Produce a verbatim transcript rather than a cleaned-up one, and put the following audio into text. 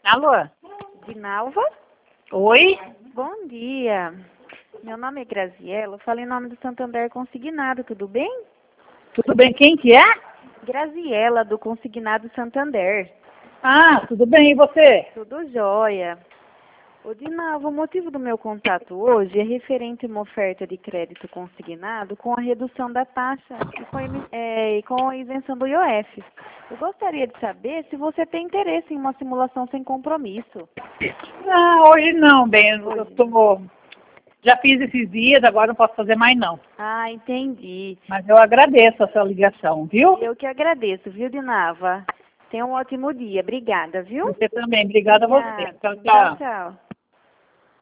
Alô? Dinalva? Oi? Bom dia. Meu nome é Graziela, eu falei em nome do Santander Consignado, tudo bem? Tudo bem? Quem que é? Graziela, do Consignado Santander. Ah, tudo bem, e você? Tudo jóia. Ô, Dinalva, o motivo do meu contato hoje é referente a uma oferta de crédito consignado com a redução da taxa e com, a imi- é, e com a isenção do I O F. Eu gostaria de saber se você tem interesse em uma simulação sem compromisso. Ah, hoje não, bem, eu Hoje. tô, já fiz esses dias, agora não posso fazer mais não. Ah, entendi. Mas eu agradeço a sua ligação, viu? Eu que agradeço, viu, Dinava? Tenha um ótimo dia. Obrigada, viu? Você também, obrigada a você. Obrigada. Tchau, Tchau, tchau. tchau.